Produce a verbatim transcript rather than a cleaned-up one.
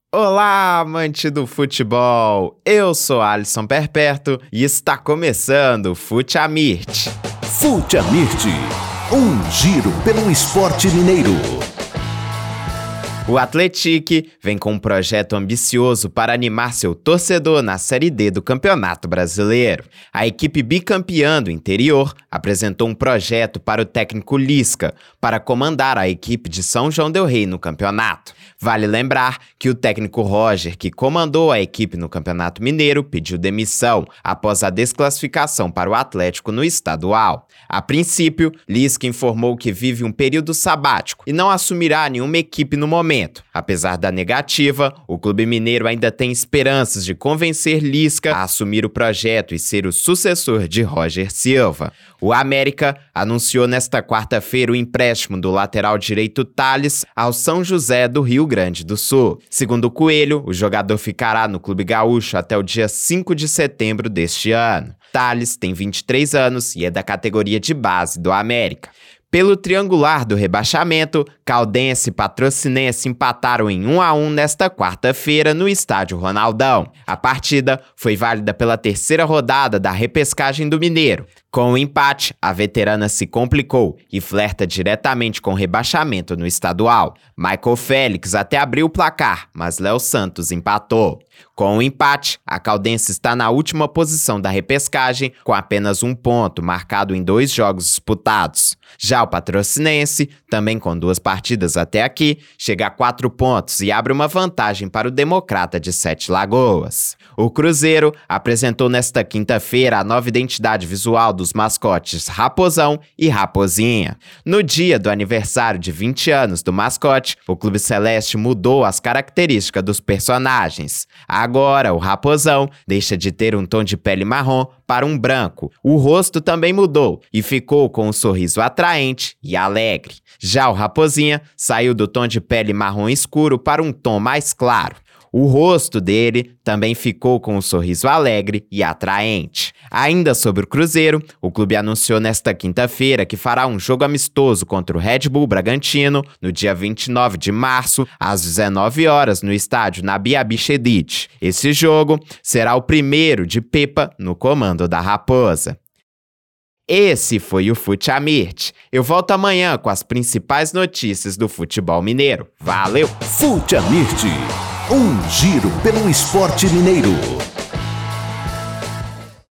Olá, amante do futebol! Eu sou Alisson Perpétuo e está começando o Fute Amirt. Fute Amirt, um giro pelo esporte mineiro. O Atlético vem com um projeto ambicioso para animar seu torcedor na Série D do Campeonato Brasileiro. A equipe bicampeã do interior apresentou um projeto para o técnico Lisca para comandar a equipe de São João del Rei no campeonato. Vale lembrar que o técnico Roger, que comandou a equipe no Campeonato Mineiro, pediu demissão após a desclassificação para o Atlético no estadual. A princípio, Lisca informou que vive um período sabático e não assumirá nenhuma equipe no momento. Apesar da negativa, o clube mineiro ainda tem esperanças de convencer Lisca a assumir o projeto e ser o sucessor de Roger Silva. O América anunciou nesta quarta-feira o empréstimo do lateral direito Thales ao São José do Rio Grande do Sul. Segundo o Coelho, o jogador ficará no clube gaúcho até o dia cinco de setembro deste ano. Thales tem vinte e três anos e é da categoria de base do América. Pelo triangular do rebaixamento, Caldense e Patrocinense empataram em um a um nesta quarta-feira no estádio Ronaldão. A partida foi válida pela terceira rodada da repescagem do Mineiro. Com o empate, a veterana se complicou e flerta diretamente com o rebaixamento no estadual. Michael Félix até abriu o placar, mas Léo Santos empatou. Com o empate, a Caldense está na última posição da repescagem, com apenas um ponto, marcado em dois jogos disputados. Já o Patrocinense, também com duas partidas até aqui, chega a quatro pontos e abre uma vantagem para o Democrata de Sete Lagoas. O Cruzeiro apresentou nesta quinta-feira a nova identidade visual dos mascotes Raposão e Raposinha. No dia do aniversário de vinte anos do mascote, o Clube Celeste mudou as características dos personagens. Agora, o Raposão deixa de ter um tom de pele marrom para um branco. O rosto também mudou e ficou com um sorriso atraente e alegre. Já o Raposinha saiu do tom de pele marrom escuro para um tom mais claro. O rosto dele também ficou com um sorriso alegre e atraente. Ainda sobre o Cruzeiro, o clube anunciou nesta quinta-feira que fará um jogo amistoso contra o Red Bull Bragantino no dia vinte e nove de março, às dezenove horas, no estádio Nabi Abichedid. Esse jogo será o primeiro de Pepa no comando da Raposa. Esse foi o Fute Amirt. Eu volto amanhã com as principais notícias do futebol mineiro. Valeu! Fute Amirt, um giro pelo esporte mineiro.